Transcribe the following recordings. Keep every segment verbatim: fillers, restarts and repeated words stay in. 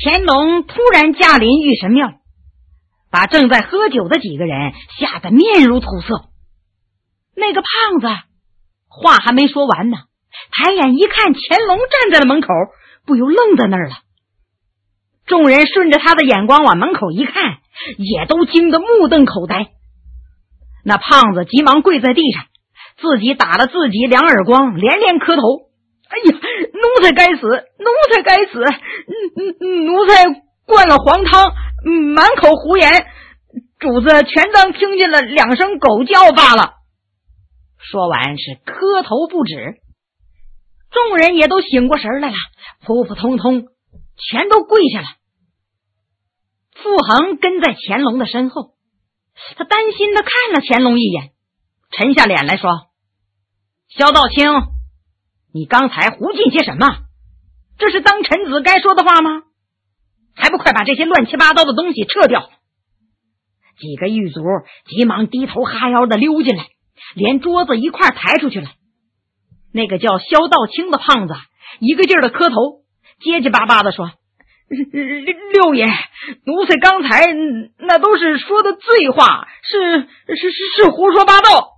乾隆突然驾临玉神庙，把正在喝酒的几个人吓得面如土色。那个胖子话还没说完呢，抬眼一看乾隆站在了门口，不由愣在那儿了。众人顺着他的眼光往门口一看，也都惊得目瞪口呆。那胖子急忙跪在地上，自己打了自己两耳光，连连磕头。哎呀，奴才该死，奴才该死，嗯奴才灌了黄汤，满口胡言，主子全当听见了两声狗叫罢了。说完是磕头不止。众人也都醒过神来了，扑扑通通全都跪下了。傅恒跟在乾隆的身后，他担心的看了乾隆一眼，沉下脸来说：萧道清，你刚才胡进些什么？这是当臣子该说的话吗？还不快把这些乱七八糟的东西撤掉！几个狱卒急忙低头哈腰的溜进来，连桌子一块抬出去了。那个叫萧道清的胖子一个劲儿的磕头，结结巴巴的说：六爷，奴才刚才那都是说的醉话，是是是是胡说八道。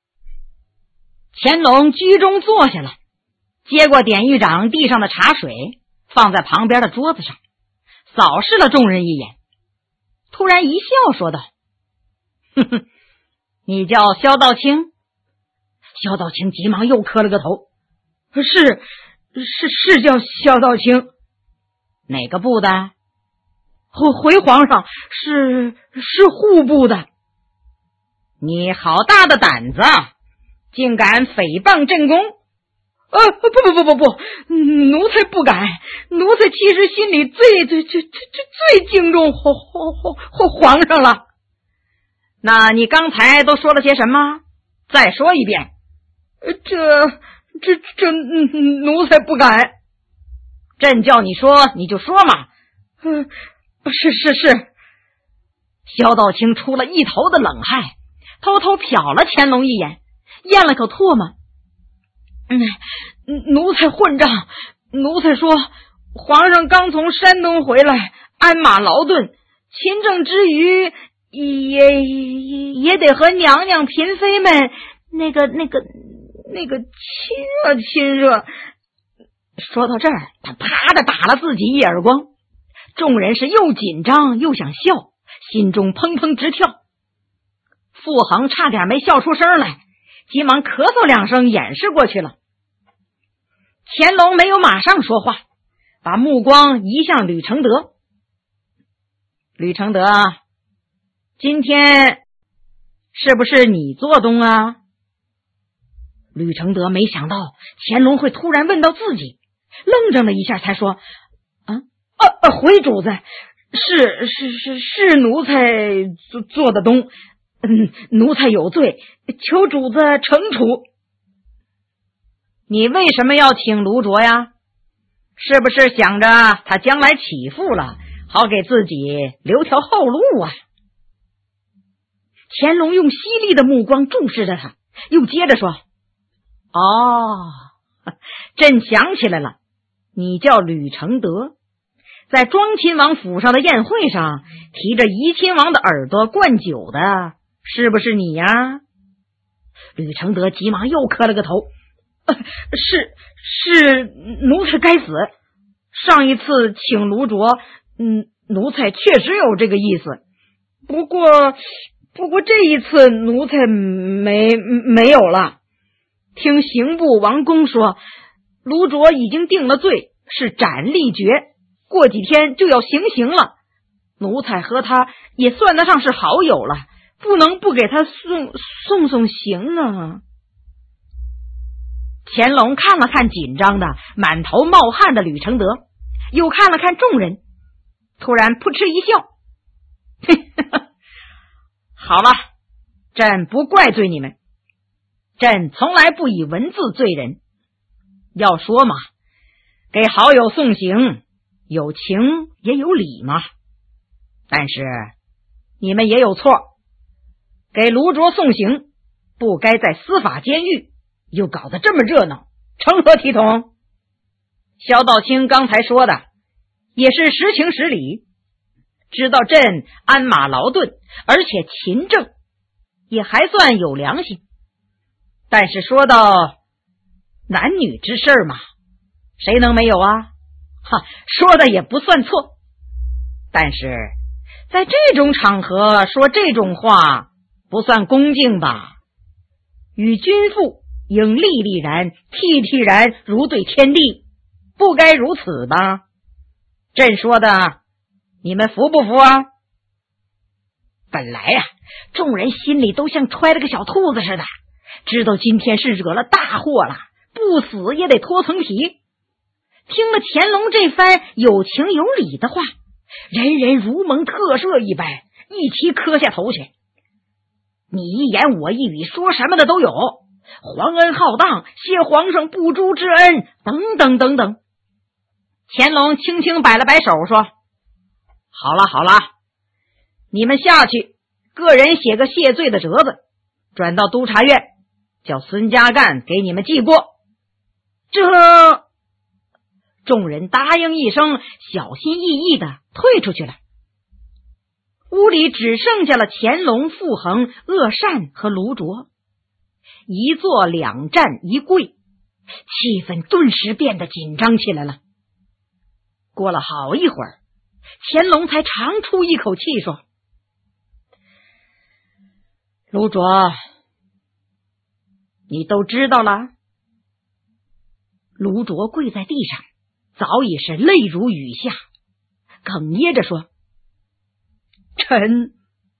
乾隆居中坐下了，接过典狱长地上的茶水，放在旁边的桌子上，扫视了众人一眼，突然一笑说道：哼哼，你叫萧道清？萧道清急忙又磕了个头：是是是叫萧道清。哪个部的？回回皇上，是是户部的。你好大的胆子，竟敢诽谤朕宫！呃，不不不不不，奴才不敢。奴才其实心里最最最最最敬重皇皇皇皇上了。那你刚才都说了些什么？再说一遍。这这这奴才不敢。朕叫你说你就说嘛。嗯，是是是。萧道清出了一头的冷汗，偷偷瞟了乾隆一眼，咽了口唾沫。嗯，奴才混账。奴才说，皇上刚从山东回来，鞍马劳顿，勤政之余也也也得和娘娘嫔妃们那个那个那个亲热亲热。说到这儿，他啪的打了自己一耳光。众人是又紧张又想笑，心中砰砰直跳。傅恒差点没笑出声来，急忙咳嗽两声掩饰过去了。乾隆没有马上说话，把目光移向吕承德。吕承德，今天是不是你做东啊？吕承德没想到乾隆会突然问到自己，愣怔了一下才说：啊啊回主子，是是是是奴才做做的东，嗯，奴才有罪，求主子惩处。你为什么要请卢卓呀？是不是想着他将来起复了，好给自己留条后路啊？乾隆用犀利的目光注视着他，又接着说：哦，朕想起来了，你叫吕承德，在庄亲王府上的宴会上提着怡亲王的耳朵灌酒的，是不是你呀？吕承德急忙又磕了个头：呃、是是奴才该死，上一次请卢卓，嗯，奴才确实有这个意思，不过不过这一次奴才没没有了。听刑部王公说，卢卓已经定了罪，是斩立决，过几天就要行刑了。奴才和他也算得上是好友了，不能不给他送送送刑啊。乾隆看了看紧张的满头冒汗的吕承德，又看了看众人，突然扑哧一笑：好了，朕不怪罪你们，朕从来不以文字罪人。要说嘛，给好友送行，有情也有理嘛。但是你们也有错，给卢卓送行，不该在司法监狱，又搞得这么热闹，成何体统？萧道清刚才说的， 也是实情实理，知道朕鞍马劳顿，而且勤政，也还算有良心。但是说到男女之事嘛，谁能没有啊？哈，说的也不算错。但是在这种场合说这种话，不算恭敬吧？与君父应历历然，惕惕然，如对天地，不该如此吧？朕说的，你们服不服啊？本来呀、啊，众人心里都像揣了个小兔子似的，知道今天是惹了大祸了，不死也得脱层皮。听了乾隆这番有情有理的话，人人如蒙特赦一般，一齐磕下头去。你一言我一语，说什么的都有，皇恩浩荡，谢皇上不诛之恩，等等等等。乾隆轻轻摆了摆手说，好了好了，你们下去，个人写个谢罪的折子，转到督察院，叫孙家干给你们记过。这众人答应一声，小心翼翼地退出去了。屋里只剩下了乾隆、傅恒、鄂善和卢卓，一坐两站一跪，气氛顿时变得紧张起来了。过了好一会儿，乾隆才长出一口气说，卢卓，你都知道了？卢卓跪在地上，早已是泪如雨下，哽咽着说，臣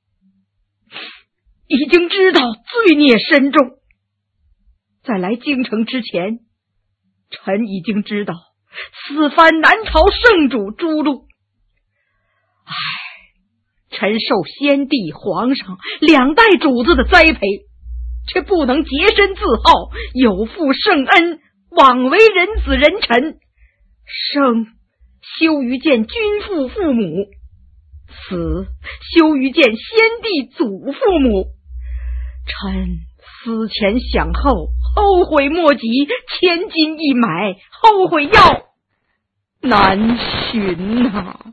已经知道罪孽深重，在来京城之前，臣已经知道此番南朝圣主诛戮。唉，臣受先帝皇上两代主子的栽培，却不能洁身自好，有负圣恩，枉为人子人臣，生羞于见君父父母，死羞于见先帝祖父母。臣思前想后，后悔莫及，千金一买，后悔药难寻啊。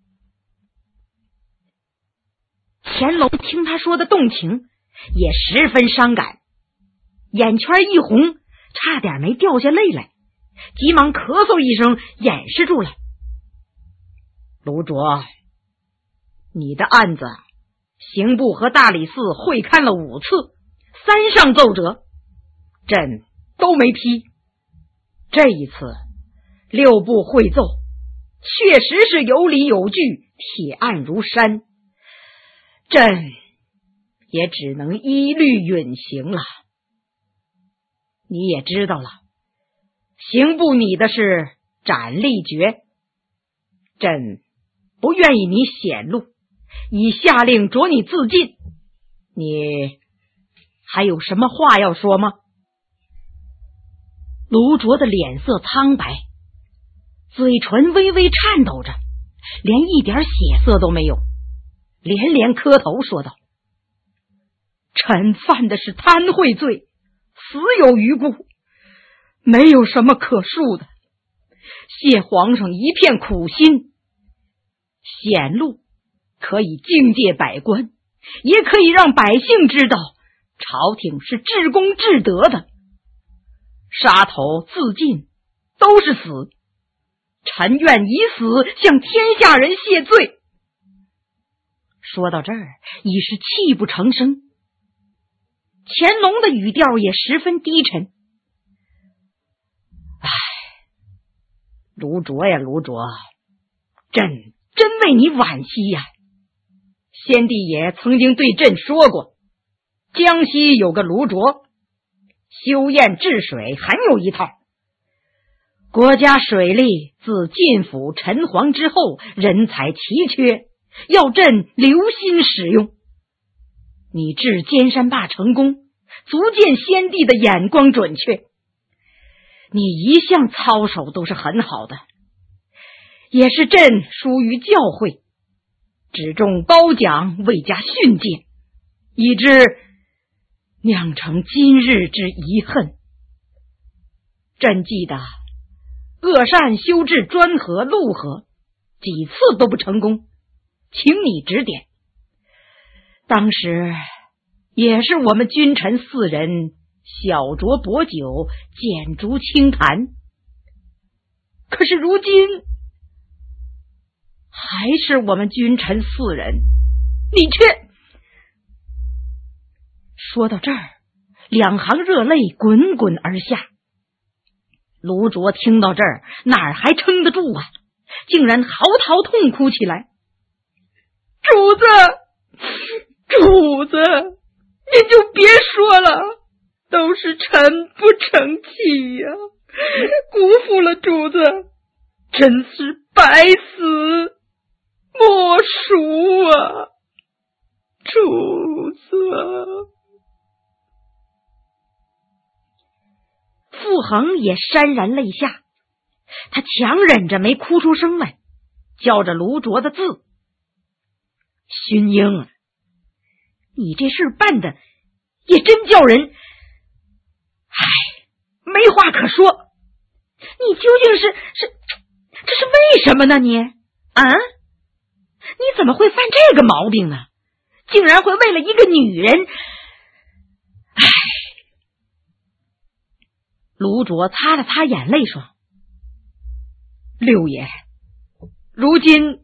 乾隆听他说的动情，也十分伤感，眼圈一红，差点没掉下泪来，急忙咳嗽一声掩饰住了。卢卓，你的案子刑部和大理寺会看了五次，三上奏折，朕都没批。这一次六部会奏，确实是有理有据，铁案如山，朕也只能依律允行了。你也知道了，刑部拟的是斩立决，朕不愿意你显露，已下令着你自尽。你还有什么话要说吗？卢卓的脸色苍白，嘴唇微微颤抖着，连一点血色都没有，连连磕头说道，臣犯的是贪贿罪，死有余辜，没有什么可恕的，谢皇上一片苦心，显露可以境界百官，也可以让百姓知道朝廷是至公至德的，杀头自尽都是死，臣愿以死向天下人谢罪。说到这儿，已是泣不成声。乾隆的语调也十分低沉。唉，卢卓呀卢卓，朕真为你惋惜呀。先帝也曾经对朕说过，江西有个卢卓，修堰治水很有一套，国家水利自晋府陈皇之后，人才奇缺，要朕留心使用。你治尖山坝成功，足见先帝的眼光准确。你一向操守都是很好的，也是朕疏于教诲，只重褒奖，未加训诫，以致酿成今日之遗恨。朕记得鄂善修治专河、陆河， 几次都不成功，请你指点。当时也是我们君臣四人小酌薄酒，剪烛轻谈，可是如今还是我们君臣四人，你却……说到这儿，两行热泪滚滚而下。卢卓听到这儿，哪儿还撑得住啊，竟然嚎啕痛哭起来。主子，主子，您就别说了，都是臣不成器呀、啊，辜负了主子，真是百死莫赎啊，主子。傅恒也潸然泪下，他强忍着没哭出声来，叫着卢卓的字：“荀英，你这事办的也真叫人……唉，没话可说。你究竟是是这是为什么呢？你啊，你怎么会犯这个毛病呢？竟然会为了一个女人……唉。”卢卓擦了擦眼泪说：“六爷，如今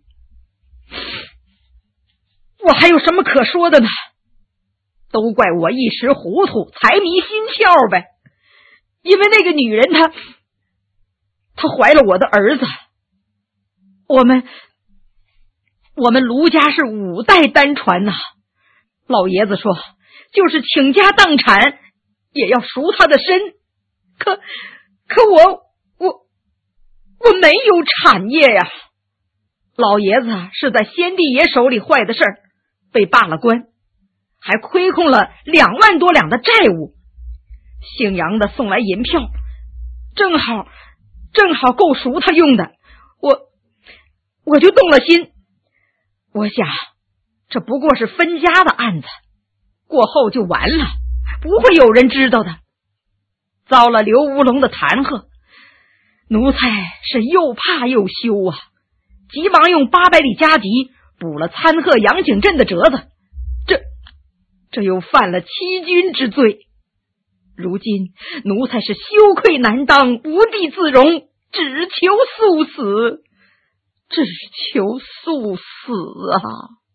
我还有什么可说的呢？都怪我一时糊涂，财迷心窍呗。因为那个女人她她怀了我的儿子，我们我们卢家是五代单传呐、啊。老爷子说，就是倾家荡产也要赎他的身。可可我我我没有产业呀！老爷子是在先帝爷手里坏的事儿，被罢了官，还亏空了两万多两的债务。姓杨的送来银票，正好正好够赎他用的，我我就动了心。我想这不过是分家的案子，过后就完了，不会有人知道的。遭了刘乌龙的弹劾，奴才是又怕又羞啊，急忙用八百里加急补了参贺杨景镇的折子，这这又犯了欺君之罪。如今奴才是羞愧难当，无地自容，只求速死，只求速死啊！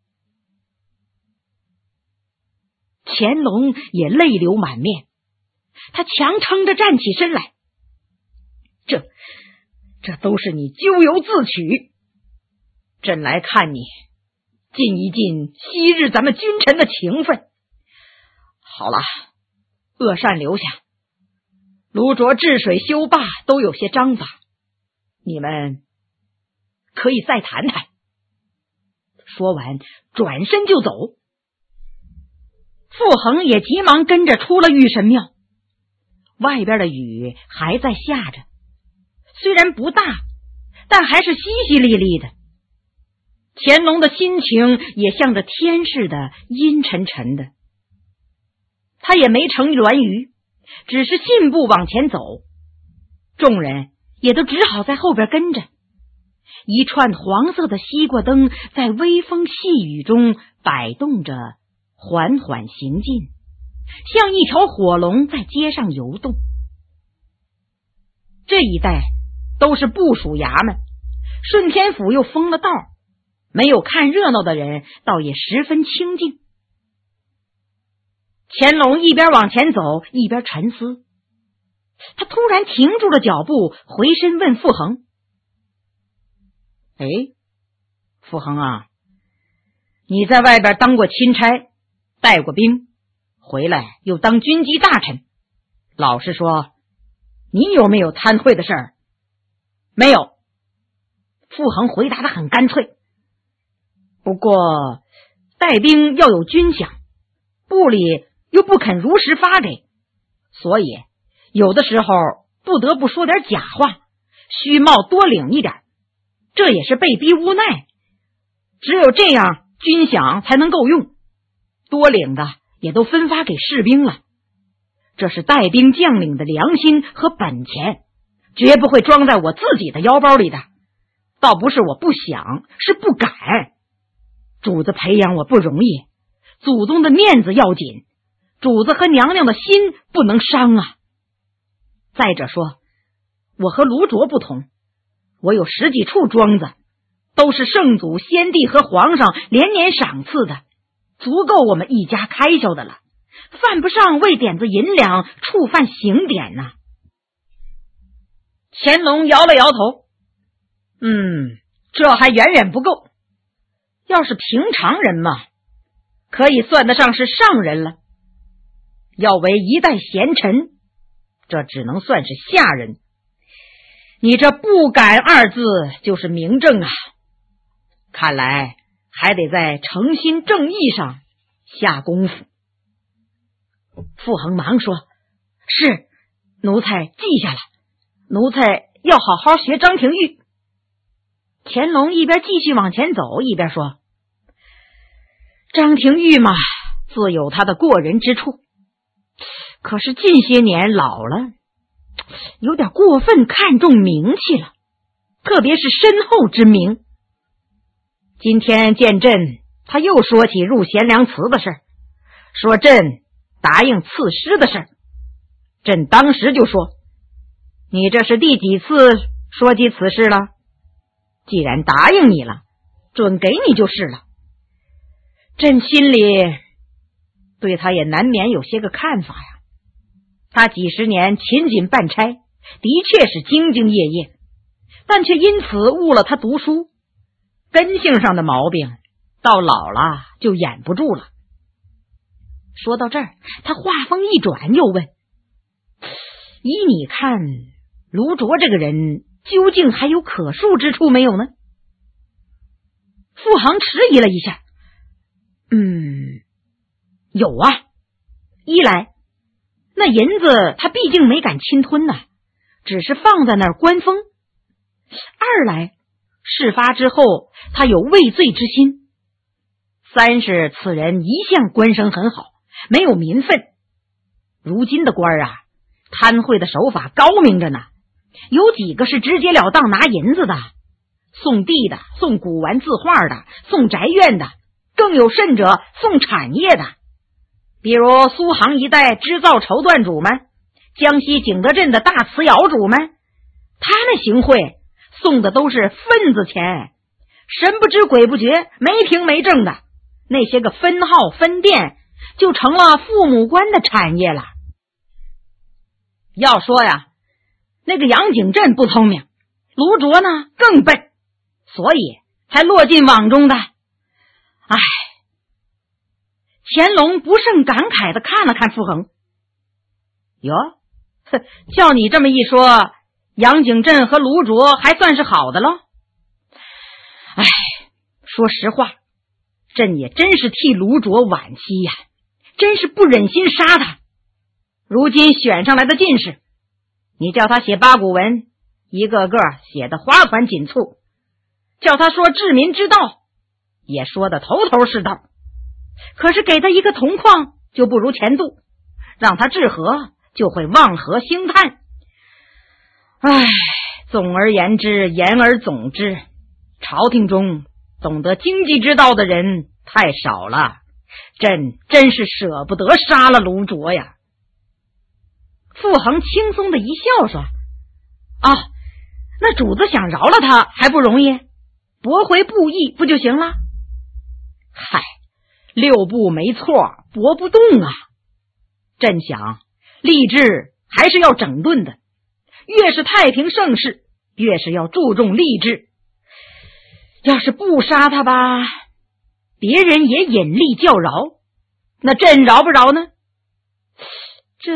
乾隆也泪流满面，他强撑着站起身来，这这都是你咎由自取。朕来看你尽一尽昔日咱们君臣的情分。好了，恶善留下，卢卓治水修坝都有些章法，你们可以再谈谈。说完转身就走。傅恒也急忙跟着出了御神庙。外边的雨还在下着，虽然不大，但还是淅淅沥沥的。乾隆的心情也像着天似的阴沉沉的。他也没乘栾舆，只是信步往前走，众人也都只好在后边跟着。一串黄色的西瓜灯在微风细雨中摆动着，缓缓行进，像一条火龙在街上游动。这一带都是部属衙门，顺天府又封了道，没有看热闹的人倒也十分清静。乾隆一边往前走一边沉思，他突然停住了脚步，回身问傅恒：“哎，傅恒啊，你在外边当过钦差，带过兵，回来又当军机大臣，老实说，你有没有贪贿的事儿？”“没有。”傅恒回答得很干脆。“不过带兵要有军饷，部里又不肯如实发给，所以有的时候不得不说点假话，虚冒多领一点，这也是被逼无奈。只有这样军饷才能够用，多领的也都分发给士兵了。这是带兵将领的良心和本钱，绝不会装在我自己的腰包里的。 倒不是我不想，是不敢。主子培养我不容易，祖宗的面子要紧，主子和娘娘的心不能伤啊。再者说，我和卢卓不同，我有十几处庄子，都是圣祖先帝和皇上连年赏赐的，足够我们一家开销的了，犯不上为点子银两触犯刑典呐、啊。乾隆摇了摇头，嗯，这还远远不够。要是平常人嘛，可以算得上是上人了。要为一代贤臣，这只能算是下人。你这不敢二字就是明证啊，看来还得在诚心正义上下功夫。傅恒忙说，是，奴才记下了，奴才要好好学张廷玉。乾隆一边继续往前走，一边说，张廷玉嘛，自有他的过人之处，可是近些年老了，有点过分看重名气了，特别是身后之名。今天见朕，他又说起入贤良祠的事，说朕答应赐诗的事。朕当时就说，你这是第几次说起此事了？既然答应你了，准给你就是了。朕心里对他也难免有些个看法呀。他几十年勤谨办差，的确是兢兢业业，但却因此误了他读书，根性上的毛病到老了就掩不住了。说到这儿，他话锋一转，又问，依你看，卢卓这个人究竟还有可恕之处没有呢？傅恒迟疑了一下，嗯，有啊。一来，那银子他毕竟没敢侵吞呐、啊，只是放在那儿关封；二来，事发之后他有畏罪之心；三是此人一向官声很好，没有民愤。如今的官啊，贪贿的手法高明着呢，有几个是直截了当拿银子的，送地的，送古玩字画的，送宅院的，更有甚者送产业的。比如苏杭一带织造绸缎主们，江西景德镇的大瓷窑主们，他们行贿送的都是份子钱，神不知鬼不觉，没凭没证的，那些个分号分店就成了父母官的产业了。要说呀，那个杨景镇不聪明，卢卓呢更笨，所以才落进网中的。唉，乾隆不胜感慨地看了看傅恒，哟，叫你这么一说，杨景镇和卢卓还算是好的了。唉，说实话，朕也真是替卢卓惋惜呀，真是不忍心杀他。如今选上来的进士，你叫他写八股文，一个个写得花团锦簇，叫他说治民之道，也说得头头是道。可是给他一个铜矿就不如钱度，让他治河就会望河兴叹。唉，总而言之，言而总之，朝廷中懂得经济之道的人太少了，朕真是舍不得杀了卢卓呀。傅恒轻松的一笑说，啊，那主子想饶了他还不容易，驳回布议不就行了？嗨，六部没错，驳不动啊。朕想吏治还是要整顿的，越是太平盛世，越是要注重吏治。要是不杀他吧，别人也引力较饶，那朕饶不饶呢？这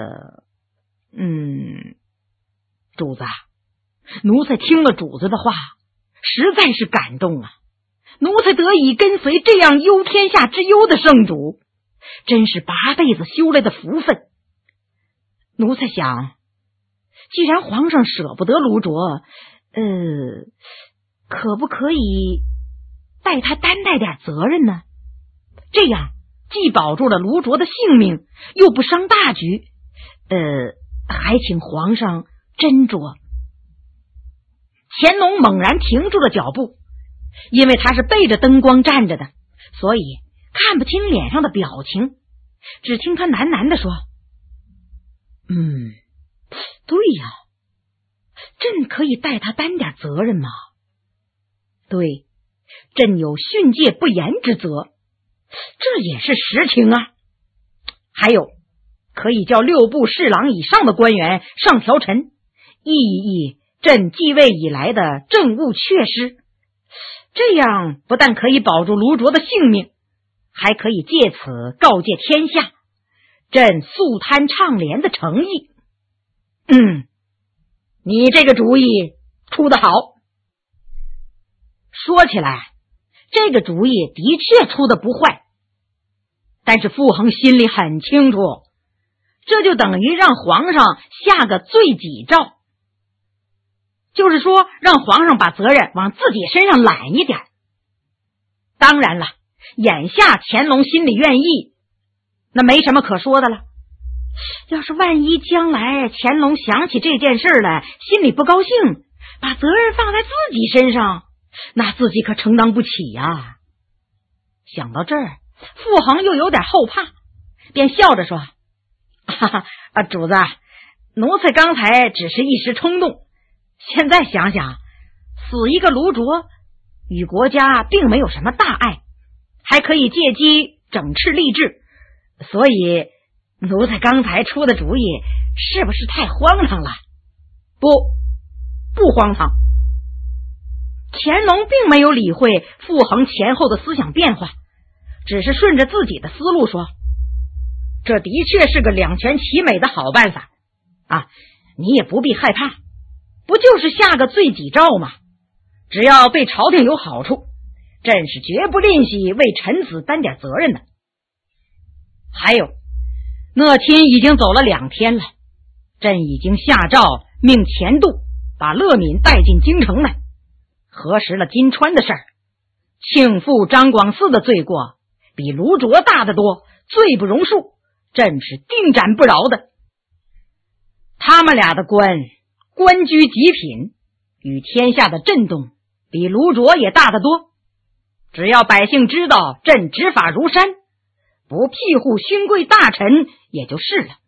嗯，主子，奴才听了主子的话，实在是感动啊！奴才得以跟随这样忧天下之忧的圣主，真是八辈子修来的福分。奴才想，既然皇上舍不得卢卓，呃，可不可以代他担待点责任呢？这样既保住了卢卓的性命，又不伤大局，呃，还请皇上斟酌。 乾隆猛然停住了脚步，因为他是背着灯光站着的，所以看不清脸上的表情，只听他喃喃地说：嗯，对呀，朕可以代他担点责任吗？对，朕有训诫不严之责，这也是实情啊。还有，可以叫六部侍郎以上的官员上条陈，议一议朕继位以来的政务缺失，这样不但可以保住卢卓的性命，还可以借此告诫天下朕肃贪倡廉的诚意。嗯，你这个主意出得好。说起来，这个主意的确出得不坏，但是傅恒心里很清楚，这就等于让皇上下个罪己诏，就是说让皇上把责任往自己身上揽一点。当然了，眼下乾隆心里愿意，那没什么可说的了。要是万一将来乾隆想起这件事来，心里不高兴，把责任放在自己身上，那自己可承担不起呀。想到这儿，傅恒又有点后怕，便笑着说：哈哈，啊，主子，奴才刚才只是一时冲动，现在想想，死一个卢卓与国家并没有什么大碍，还可以借机整治吏治，所以奴才刚才出的主意是不是太荒唐了？不，不荒唐。乾隆并没有理会傅恒前后的思想变化，只是顺着自己的思路说：这的确是个两全其美的好办法啊！你也不必害怕，不就是下个罪己诏吗？只要对朝廷有好处，朕是绝不吝惜为臣子担点责任的。还有，讷亲已经走了两天了，朕已经下诏命钱度把乐敏带进京城来，核实了金川的事儿。庆父张广嗣的罪过比卢卓大得多，罪不容恕，朕是定斩不饶的。他们俩的官官居极品，与天下的震动比卢卓也大得多。只要百姓知道朕执法如山，不庇护勋贵大臣也就是了。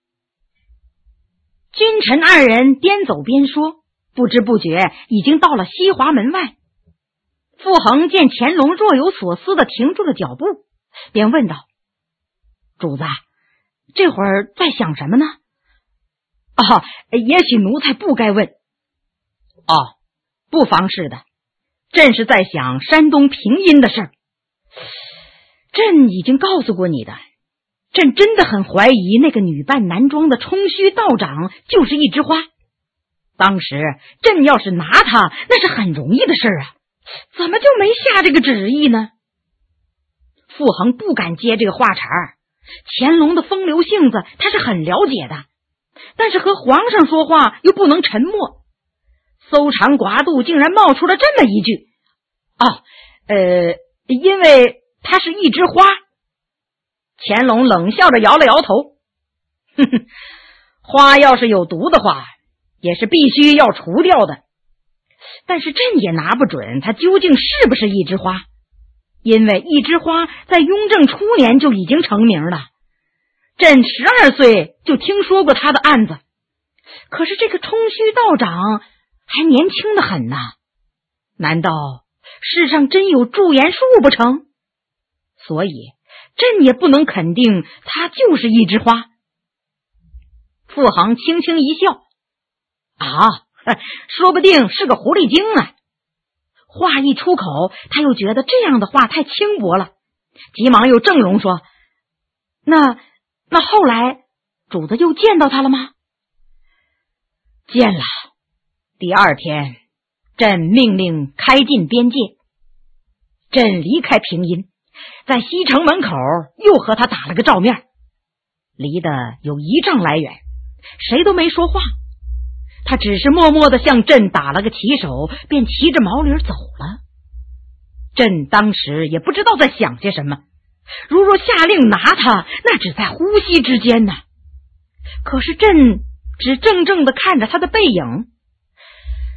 君臣二人边走边说，不知不觉已经到了西华门外。傅恒见乾隆若有所思地停住了脚步，便问道：主子，这会儿在想什么呢？哦，也许奴才不该问。哦，不妨事的，朕是在想山东平阴的事儿。朕已经告诉过你的，朕真的很怀疑那个女扮男装的冲虚道长就是一枝花。当时朕要是拿他，那是很容易的事啊，怎么就没下这个旨意呢？傅恒不敢接这个话茬儿，乾隆的风流性子他是很了解的，但是和皇上说话又不能沉默，搜肠刮肚竟然冒出了这么一句：哦，呃，因为它是一枝花。乾隆冷笑着摇了摇头，哼哼，花要是有毒的话，也是必须要除掉的。但是朕也拿不准它究竟是不是一枝花，因为一枝花在雍正初年就已经成名了，朕十二岁就听说过他的案子。可是这个冲虚道长还年轻得很呐，难道世上真有驻颜术不成？所以朕也不能肯定他就是一枝花。傅恒轻轻一笑：啊，说不定是个狐狸精呢。话一出口，他又觉得这样的话太轻薄了，急忙又正容说：那那后来主子又见到他了吗？见了。第二天，朕命令开进边界，朕离开平阴，在西城门口又和他打了个照面，离得有一丈来远，谁都没说话。他只是默默地向朕打了个旗手，便骑着毛驴走了。朕当时也不知道在想些什么，如若下令拿他，那只在呼吸之间呢。可是朕只怔怔地看着他的背影，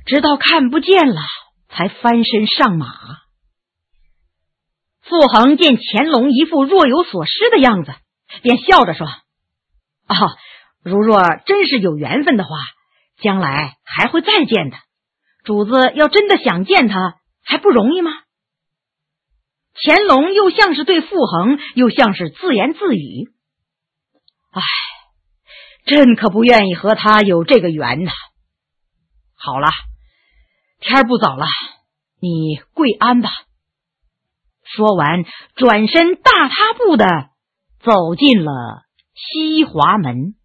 直到看不见了，才翻身上马。傅恒见乾隆一副若有所失的样子，便笑着说：啊，如若真是有缘分的话，将来还会再见的。主子要真的想见他，还不容易吗？乾隆又像是对傅恒，又像是自言自语：唉，朕可不愿意和他有这个缘呐。好了，天不早了，你跪安吧。说完，转身大踏步的走进了西华门。